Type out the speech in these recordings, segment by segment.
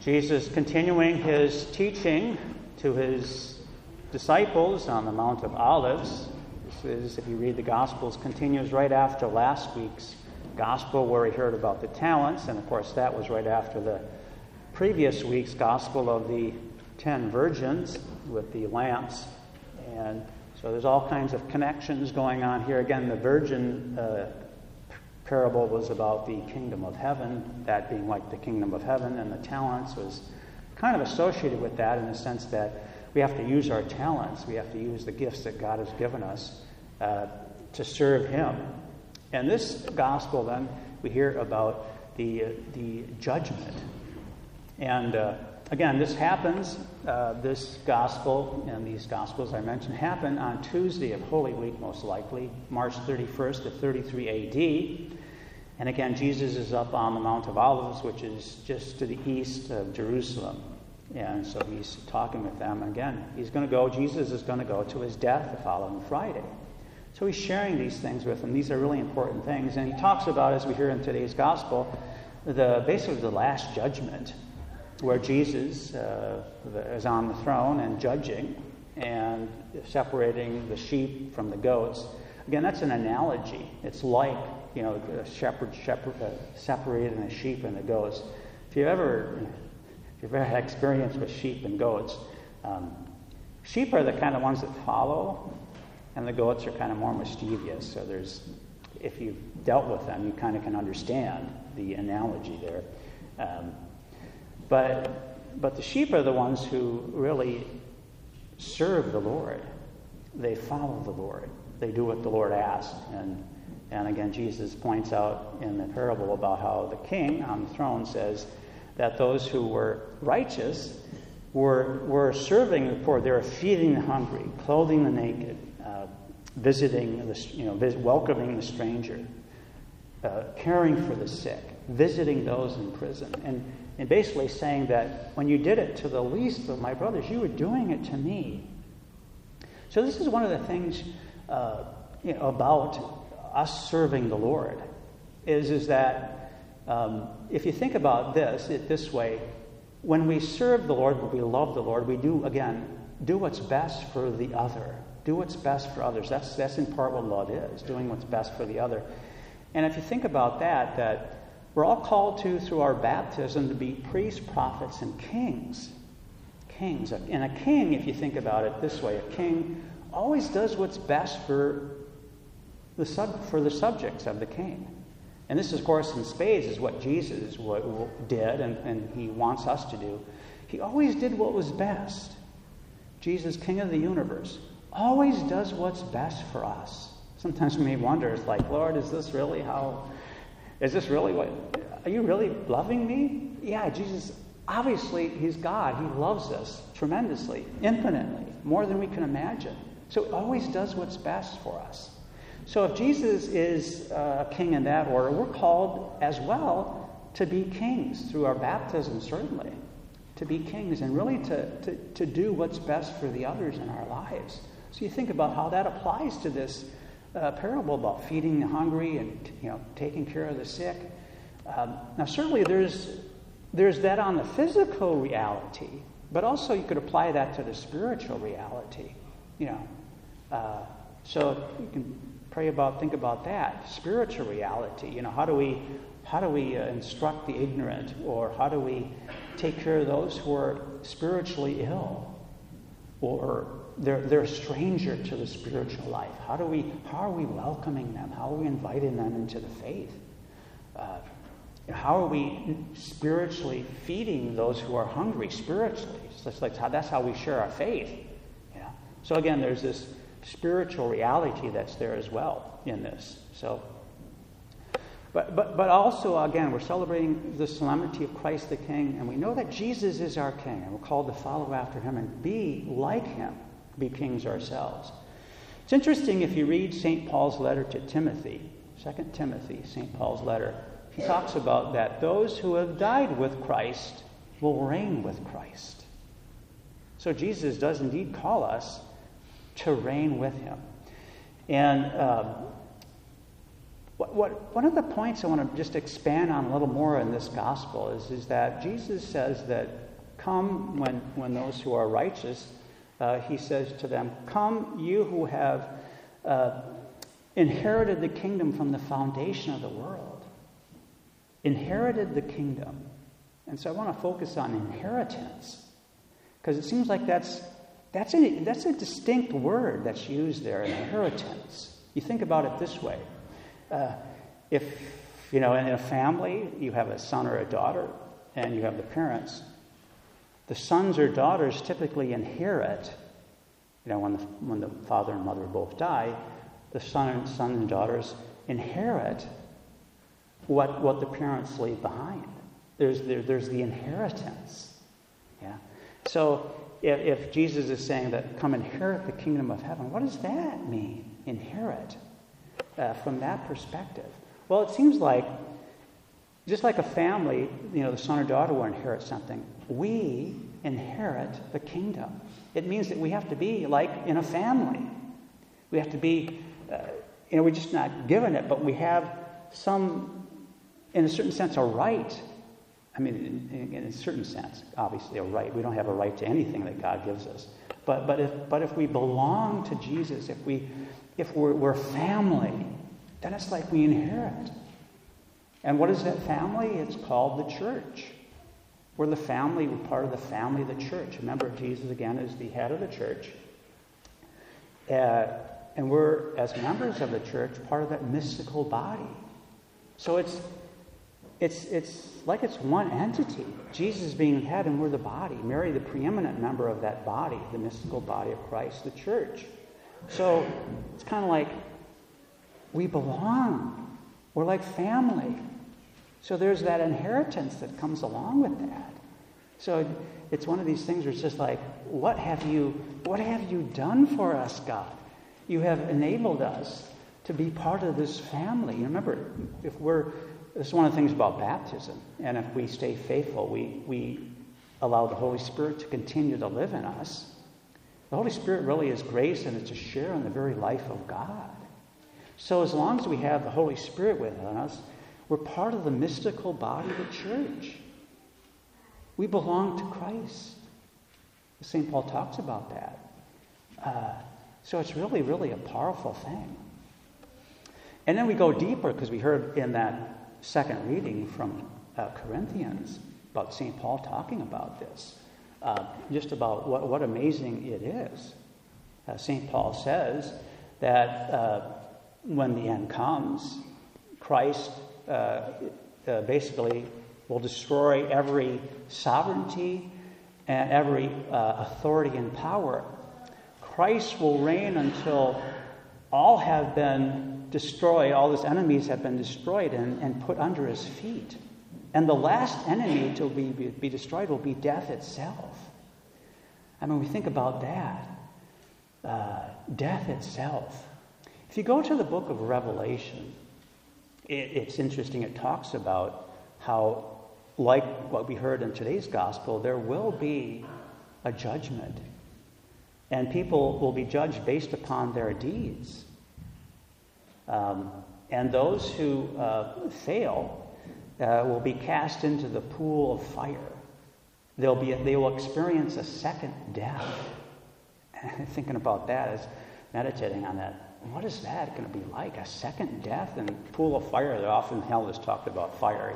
Jesus continuing his teaching to his disciples on the Mount of Olives. This is, if you read the Gospels, continues right after last week's Gospel where we heard about the talents, and of course that was right after the previous week's Gospel of the 10 virgins with the lamps. And so there's all kinds of connections going on here. Again, the virgin parable was about the kingdom of heaven, that being like the kingdom of heaven, and the talents was kind of associated with that in the sense that we have to use our talents. We have to use the gifts that God has given us to serve him. And this gospel, then, we hear about the judgment. And again, this happens, this gospel and these gospels I mentioned happen on Tuesday of Holy Week, most likely, March 31st to 33 A.D. And again, Jesus is up on the Mount of Olives, which is just to the east of Jerusalem. And so he's talking with them. Again, Jesus is going to go to his death the following Friday. So he's sharing these things with them. These are really important things. And he talks about, as we hear in today's gospel, basically the last judgment, where Jesus is on the throne and judging and separating the sheep from the goats. Again, that's an analogy. It's like, a shepherd separating the sheep and the goats. If you've ever had experience with sheep and goats, sheep are the kind of ones that follow, and the goats are kind of more mischievous. So if you've dealt with them, you kind of can understand the analogy there. But the sheep are the ones who really serve the Lord. They follow the Lord. They do what the Lord asked. And again, Jesus points out in the parable about how the king on the throne says that those who were righteous were serving the poor. They were feeding the hungry, clothing the naked, welcoming the stranger, caring for the sick, visiting those in prison, and basically saying that when you did it to the least of my brothers, you were doing it to me. So this is one of the things about us serving the Lord, is that if you think about this way, when we serve the Lord, when we love the Lord, we do what's best for the other. Do what's best for others. That's in part what love is, doing what's best for the other. And if you think about that we're all called to, through our baptism, to be priests, prophets, and kings. Kings. And a king, if you think about it this way, a king always does what's best for the subjects of the king. And this, of course, in spades is what Jesus did, and he wants us to do. He always did what was best. Jesus, King of the universe, always does what's best for us. Sometimes we may wonder, it's like, Lord, is this really what, are you really loving me? Yeah, Jesus, obviously, he's God. He loves us tremendously, infinitely, more than we can imagine. So he always does what's best for us. So if Jesus is a king in that order, we're called as well to be kings through our baptism, certainly. To be kings and really to do what's best for the others in our lives. So you think about how that applies to this parable about feeding the hungry and taking care of the sick. Now certainly there's that on the physical reality, but also you could apply that to the spiritual reality. So you can think about that spiritual reality. How do we instruct the ignorant, or how do we take care of those who are spiritually ill, or they're a stranger to the spiritual life? How are we welcoming them? How are we inviting them into the faith? How are we spiritually feeding those who are hungry spiritually? That's how we share our faith. So again, there's this spiritual reality that's there as well in this. So, but also, again, we're celebrating the solemnity of Christ the King, and we know that Jesus is our King, and we're called to follow after him and be like him, be kings ourselves. It's interesting if you read St. Paul's letter to Timothy, 2 Timothy, St. Paul's letter, he talks about that those who have died with Christ will reign with Christ. So Jesus does indeed call us to reign with him. And One of the points I want to just expand on a little more in this gospel is that Jesus says that come when those who are righteous, he says to them, come you who have inherited the kingdom from the foundation of the world. Inherited the kingdom. And so I want to focus on inheritance, because it seems like that's a distinct word that's used there, inheritance. You think about it this way. If, in a family, you have a son or a daughter, and you have the parents, the sons or daughters typically inherit, when the father and mother both die, the son and daughters inherit what the parents leave behind. There's the inheritance. Yeah. So if Jesus is saying that come inherit the kingdom of heaven, what does that mean? Inherit. From that perspective. Well, it seems like, just like a family, the son or daughter will inherit something, we inherit the kingdom. It means that we have to be like in a family. We have to be, we're just not given it, but we have some, in a certain sense, a right. I mean, in a certain sense, obviously a right. We don't have a right to anything that God gives us. But if we belong to Jesus, if we're family, then it's like we inherit. And what is that family? It's called the church. We're the family. We're part of the family of the church. Remember, Jesus, again, is the head of the church. And we're, as members of the church, part of that mystical body. So it's like it's one entity. Jesus being head and we're the body. Mary, the preeminent member of that body, the mystical body of Christ, the church. So it's kind of like we belong. We're like family. So there's that inheritance that comes along with that. So it's one of these things where it's just like, what have you done for us, God? You have enabled us to be part of this family. You remember, this is one of the things about baptism. And if we stay faithful, we allow the Holy Spirit to continue to live in us. The Holy Spirit really is grace, and it's a share in the very life of God. So as long as we have the Holy Spirit within us, we're part of the mystical body of the church. We belong to Christ. St. Paul talks about that. So it's really, really a powerful thing. And then we go deeper, because we heard in that second reading from Corinthians about St. Paul talking about this. Just about what amazing it is. St. Paul says that when the end comes, Christ basically will destroy every sovereignty and every authority and power. Christ will reign until all have been destroyed, all his enemies have been destroyed and put under his feet. And the last enemy to be destroyed will be death itself. I mean, we think about that. Death itself. If you go to the book of Revelation, it's interesting. It talks about how, like what we heard in today's gospel, there will be a judgment. And people will be judged based upon their deeds. And those who fail will be cast into the pool of fire. They will experience a second death. And thinking about that, as meditating on that, what is that going to be like? A second death in a pool of fire? That often hell is talked about fire,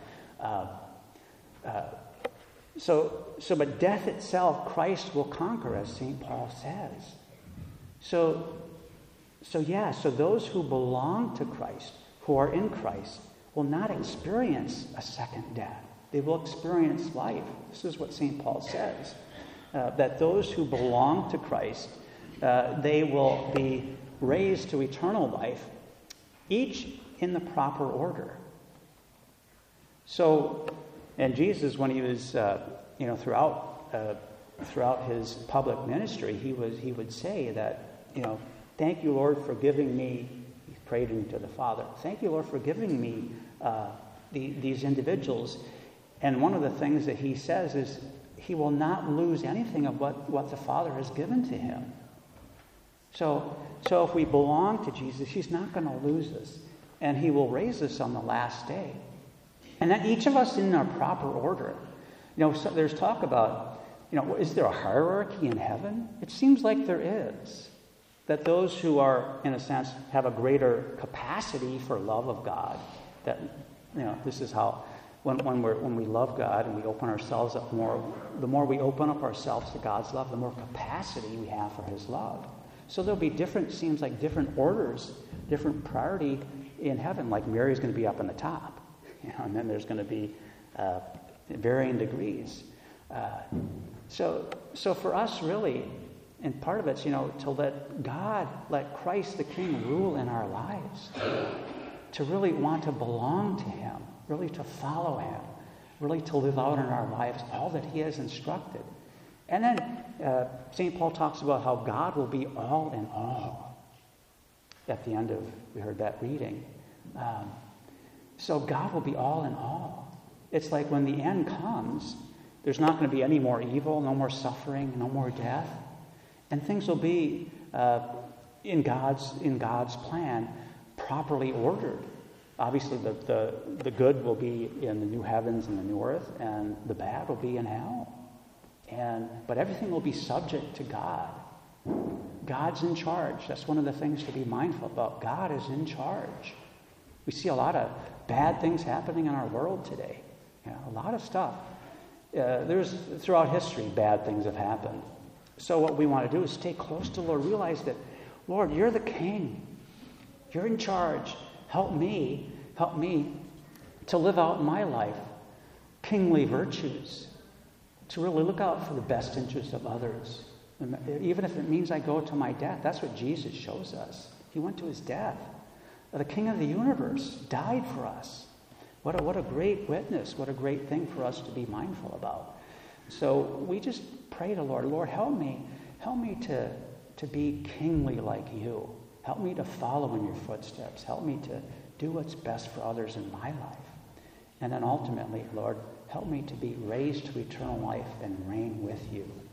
But death itself, Christ will conquer, as St. Paul says. So those who belong to Christ, who are in Christ, will not experience a second death. They will experience life. This is what St. Paul says, that those who belong to Christ, they will be raised to eternal life, each in the proper order. So, and Jesus, when he was, throughout his public ministry, he would say that, thank you, Lord, for giving me, he prayed to the Father, thank you, Lord, for giving me these individuals. And one of the things that he says is he will not lose anything of what the Father has given to him. So if we belong to Jesus, he's not going to lose us. and he will raise us on the last day. And that each of us in our proper order. So there's talk about, is there a hierarchy in heaven? It seems like there is. That those who are, in a sense, have a greater capacity for love of God, that, this is how, when we love God and we open ourselves up more, the more we open up ourselves to God's love, the more capacity we have for his love. So there'll be different orders, different priority in heaven, like Mary's going to be up on the top, and then there's going to be varying degrees. So for us, really, and part of it's, to let Christ the King rule in our lives, to really want to belong to him, really to follow him, really to live out in our lives all that he has instructed. And then St. Paul talks about how God will be all in all. At the end of, we heard that reading. So God will be all in all. It's like when the end comes, there's not going to be any more evil, no more suffering, no more death. And things will be, in God's plan, properly ordered. Obviously, the good will be in the new heavens and the new earth, and the bad will be in hell. But everything will be subject to God. God's in charge. That's one of the things to be mindful about. God is in charge. We see a lot of bad things happening in our world today. A lot of stuff. Throughout history, bad things have happened. So what we want to do is stay close to the Lord. Realize that, Lord, you're the King. You're in charge. Help me to live out in my life kingly virtues, to really look out for the best interest of others. Even if it means I go to my death. That's what Jesus shows us. He went to his death. The King of the universe died for us. What a great witness. What a great thing for us to be mindful about. So we just pray to Lord, help me to be kingly like you. Help me to follow in your footsteps. Help me to do what's best for others in my life. And then ultimately, Lord, help me to be raised to eternal life and reign with you.